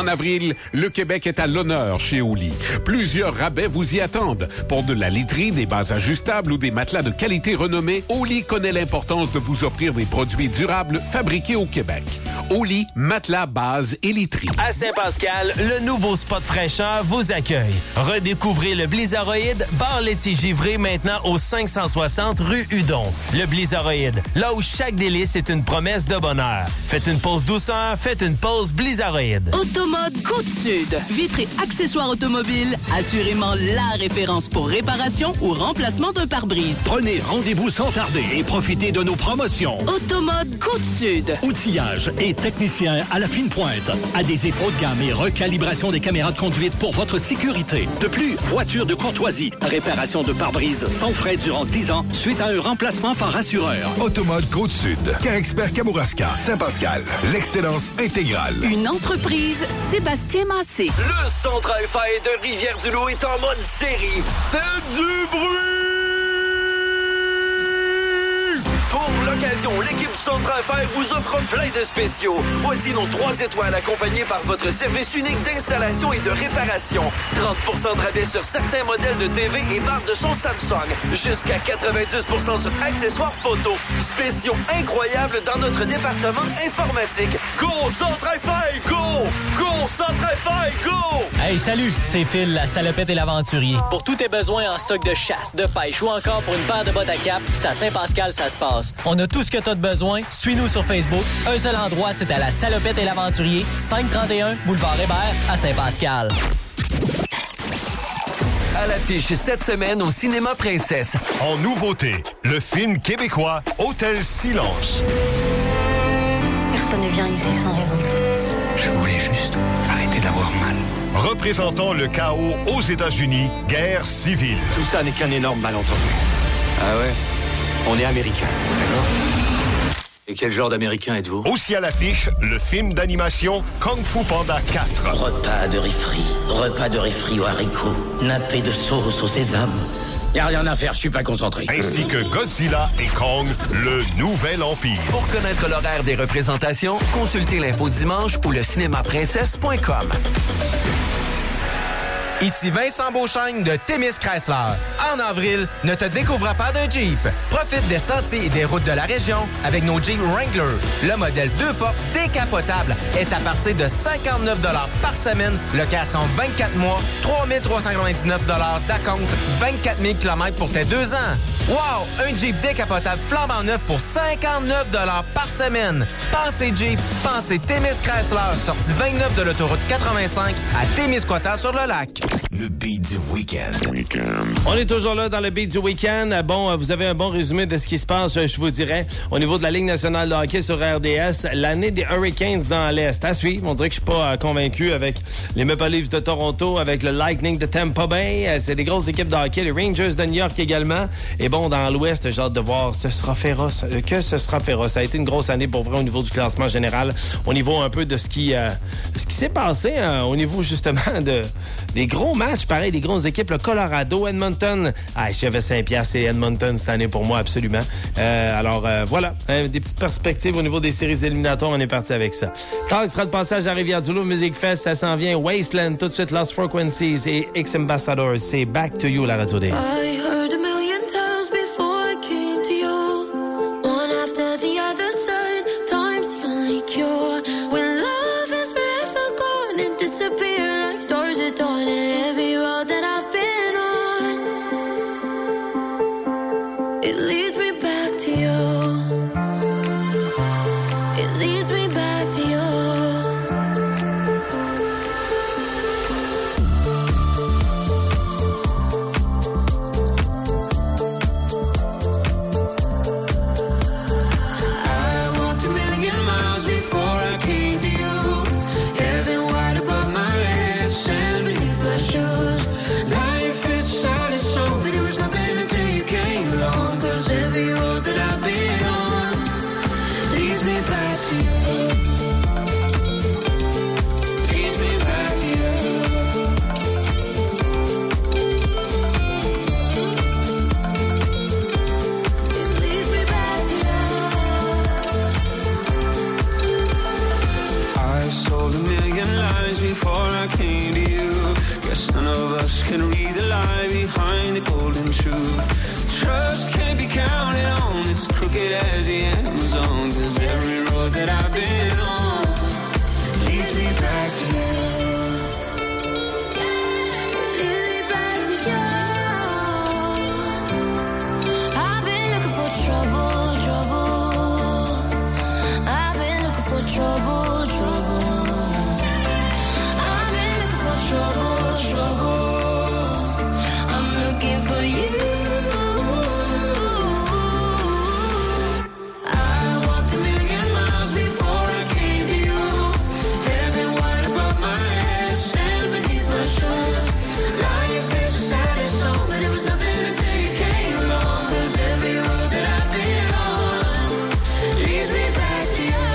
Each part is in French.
En avril, le Québec est à l'honneur chez Oli. Plusieurs rabais vous y attendent. Pour de la literie, des bases ajustables ou des matelas de qualité renommée, Oli connaît l'importance de vous offrir des produits durables fabriqués au Québec. Oli, matelas, bases et literie. À Saint-Pascal, le nouveau spot fraîcheur vous accueille. Redécouvrez le Blizzardroid, bar laitier givré maintenant au 560 rue Hudon. Le Blizzardroid, là où chaque délice est une promesse de bonheur. Faites une pause douceur, faites une pause Blizzardroid. Automode Côte-Sud, vitres et accessoires automobiles, assurément la référence pour réparation ou remplacement d'un pare-brise. Prenez rendez-vous sans tarder et profitez de nos promotions. Automode Côte-Sud. Outillage et technicien à la fine pointe. Adhésifs haut de gamme et recalibration des caméras de conduite pour votre sécurité. De plus, voiture de courtoisie, réparation de pare-brise sans frais durant 10 ans suite à un remplacement par assureur. Automode Côte-Sud. Car-Expert Kamouraska. Saint-Pascal. L'excellence intégrale. Une entreprise Sébastien Massé. Le Centre Hi-Fi de Rivière-du-Loup est en mode série. Faites du bruit! Pour l'occasion, l'équipe du Centre Hi-Fi vous offre plein de spéciaux. Voici nos 3 étoiles accompagnés par votre service unique d'installation et de réparation. 30% de rabais sur certains modèles de TV et barres de son Samsung. Jusqu'à 90% sur accessoires photo. Spéciaux incroyables dans notre département informatique. Go Centre Hi-Fi, go! Go Centre Hi-Fi, go! Hey, salut, c'est Phil, la salopette et l'aventurier. Pour tous tes besoins en stock de chasse, de pêche ou encore pour une paire de bottes à cap, c'est à Saint-Pascal ça se passe. On a tout ce que t'as de besoin. Suis-nous sur Facebook. Un seul endroit, c'est à la salopette et l'aventurier, 531 Boulevard Hébert à Saint-Pascal. À l'affiche cette semaine au Cinéma Princesse. En nouveauté, le film québécois Hôtel Silence. Personne ne vient ici sans raison. Je voulais juste arrêter d'avoir mal. Représentant le chaos aux États-Unis, guerre civile. Tout ça n'est qu'un énorme malentendu. Ah ouais? On est américain, d'accord? Et quel genre d'américain êtes-vous? Aussi à l'affiche, le film d'animation Kung Fu Panda 4. Repas de riz frit aux haricots, nappé de sauce au sésame. Y a rien à faire, je suis pas concentré. Ainsi que Godzilla et Kong, le nouvel empire. Pour connaître l'horaire des représentations, consultez l'info dimanche ou le cinémaprincesse.com. Ici Vincent Beauchesne de Témis Chrysler. En avril, ne te découvre pas d'un Jeep. Profite des sentiers et des routes de la région avec nos Jeep Wrangler. Le modèle 2 portes décapotable est à partir de 59 $ par semaine, location 24 mois, 3 399 $ d'acompte, 24 000 km pour tes 2 ans. Wow! Un Jeep décapotable flambant neuf pour 59 $ par semaine. Pensez Jeep, pensez Témis Chrysler, sortie 29 de l'autoroute 85 à Témiscouata-sur-le-Lac. Le beat du week-end. On est toujours là dans le beat du week-end. Bon, vous avez un bon résumé de ce qui se passe, je vous dirais, au niveau de la Ligue nationale de hockey sur RDS. L'année des Hurricanes dans l'Est. À suivre, on dirait que je suis pas convaincu avec les Maple Leafs de Toronto, avec le Lightning de Tampa Bay. C'était des grosses équipes de hockey. Les Rangers de New York également. Et bon, dans l'Ouest, j'ai hâte de voir. Ce sera féroce. Ce sera féroce. Ça a été une grosse année pour vrai au niveau du classement général. Au niveau un peu de ce qui s'est passé au niveau justement des gros matchs, pareil, des grosses équipes, le Colorado, Edmonton. J'avais Saint-Pierre, c'est Edmonton cette année pour moi, absolument. Voilà, des petites perspectives au niveau des séries éliminatoires, on est parti avec ça. Talk sera de passage à Rivière-du-Loup, Music Fest, ça s'en vient. Wasteland, tout de suite Lost Frequencies et X-Ambassadors. C'est Back to You, la radio des... can read the lie behind the golden truth. Trust can't be counted on, it's crooked as the Amazon. 'Cause every road that I've been on leads me back to you. Trouble, trouble. I've been looking for trouble, trouble. I'm looking for you. I walked a million miles before I came to you. Heaven wide above my head, sand beneath my shoes. Now your face was sad as song, but it was nothing until you came along. 'Cause every road that I've been on leads me back to you.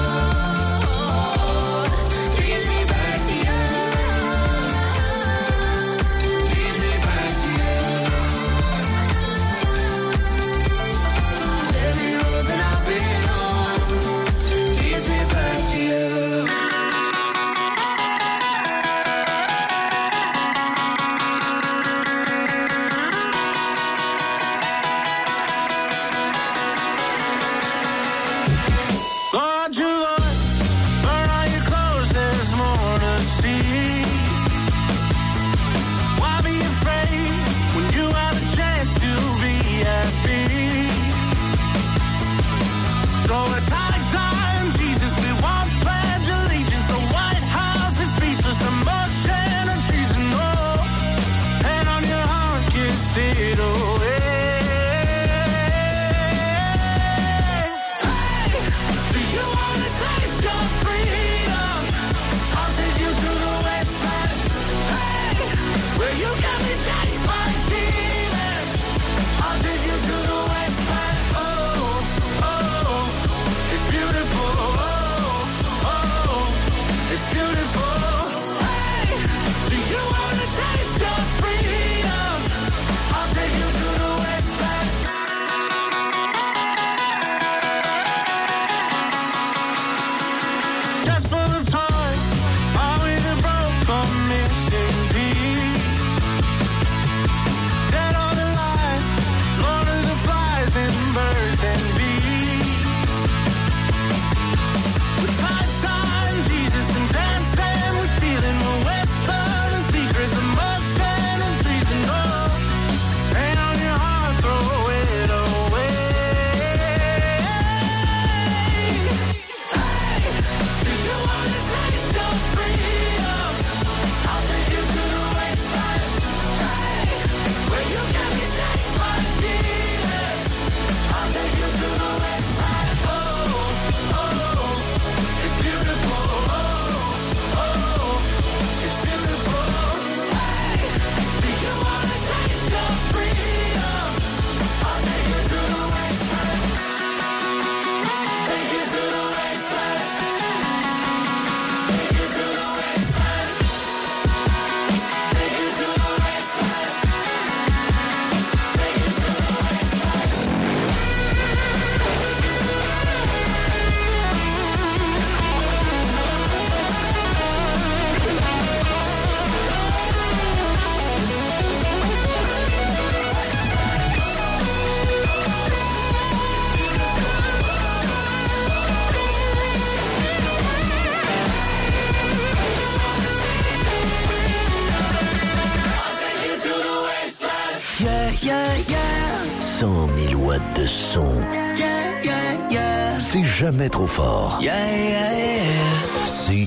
yeah, yeah. 100 000 watts de son. Yeah, yeah, yeah. C'est jamais trop fort. Yeah, yeah, yeah.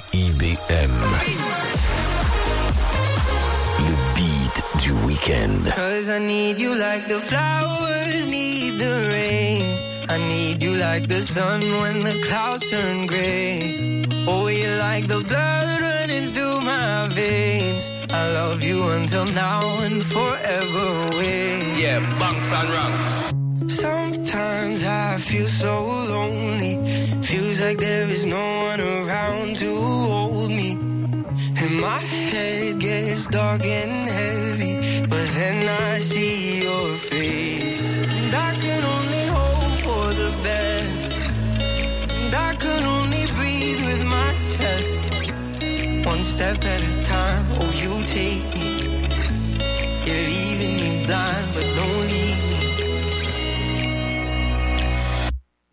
CIBM. Le beat du week-end. 'Cause I need you like the flowers need the rain. I need you like the sun when the clouds turn gray. Oh, you're like the blood running through my veins. I love you until now and forever away. Yeah, bunks and rocks. Sometimes I feel so lonely. Feels like there is no one around to hold me. And my head gets dark and heavy, but then I see your face. And I can only hope for the best. And I can only breathe with my chest. One step at a time, oh you take me.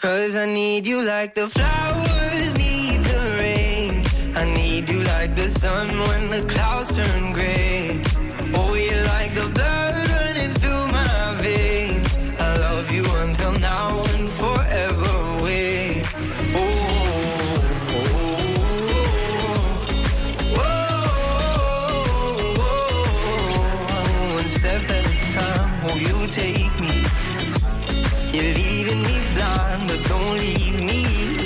'Cause I need you like the flowers need the rain. I need you like the sun when the clouds turn gray. Oh, you're like the blood running through my veins. I love you until now and forever away. Oh, oh, oh, oh, oh. One step at a time, oh, you take me. You're leaving me blind, but don't leave me.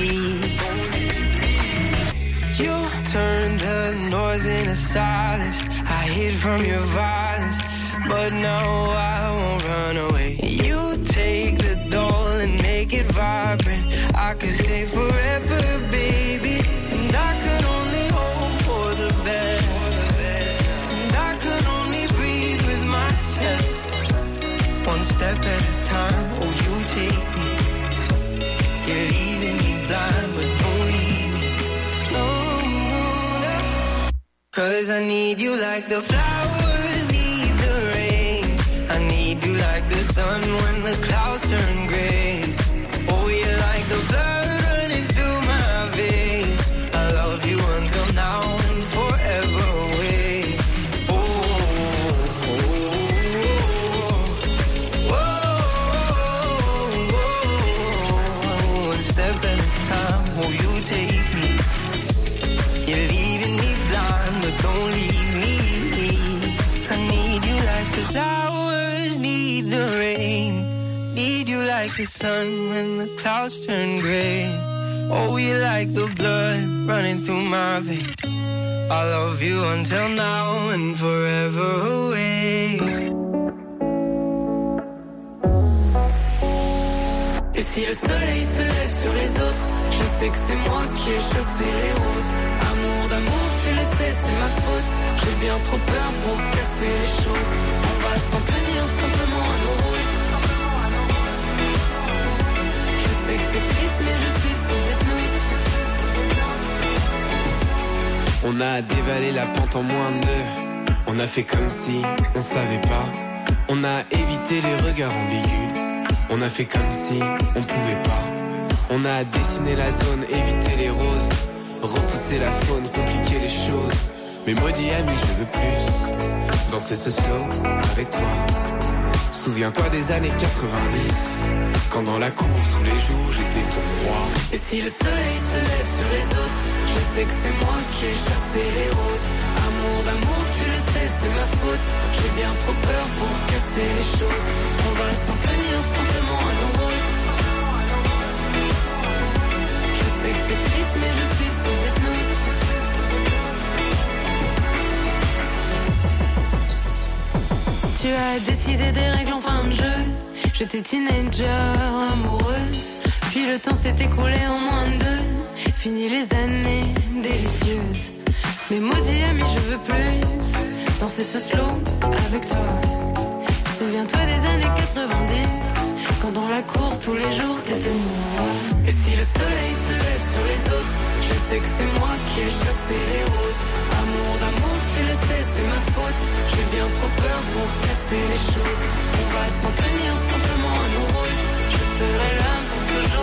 You turned the noise into silence. I hid from your violence, but now I won't run away. You take the doll and make it vibrant. I could stay forever, baby. And I could only hope for the best. And I could only breathe with my chest. One step at a time, oh, you take me. You're leaving me blind, but don't leave me. No, no, no. 'Cause I need you like the flowers need the rain. I need you like the sun when the clouds turn gray. Oh, you're like the blood running through my veins. I love you until now and forever away. Oh, oh, oh, oh, oh, oh. One step at a time, oh, you take me. You're leaving me blind, but don't leave me. I need you like the flowers need the rain. Need you like the sun when the clouds turn gray. Oh, you like the blood running through my veins. I love you until now and forever away. Et si le soleil se lève sur les autres, je sais que c'est moi qui ai chassé les roses. Amour d'amour, tu le sais, c'est ma faute. J'ai bien trop peur pour casser les choses. On va s'en tenir simplement à nos rôles. Je sais que c'est triste, mais je suis sous hypnose. On a dévalé la pente en moins de 2. On a fait comme si on savait pas. On a évité les regards ambigus. On a fait comme si on pouvait pas. On a dessiné la zone, évité les roses. Repousser la faune, compliquer les choses. Mais maudit ami, je veux plus danser ce slow avec toi. Souviens-toi des années 90, quand dans la cour tous les jours j'étais ton roi. Et si le soleil se lève sur les autres, je sais que c'est moi qui ai chassé les roses. Amour d'amour, tu le sais, c'est ma faute. J'ai bien trop peur pour casser les choses. On va s'en tenir simplement à nos rôles. Je sais que c'est triste, mais je suis sous hypnose. Tu as décidé des règles en fin de jeu. J'étais teenager, amoureuse. Puis le temps s'est écoulé en moins de 2. Fini les années délicieuses. Mais maudit ami, je veux plus danser ce slow avec toi. Souviens-toi des années 90, quand dans la cour tous les jours t'étais moi. Et si le soleil se lève sur les autres, je sais que c'est moi qui ai chassé les roses. Amour d'amour, tu le sais, c'est ma faute. J'ai bien trop peur pour casser les choses. On va s'en tenir simplement à nos rôles. Je serai là pour toujours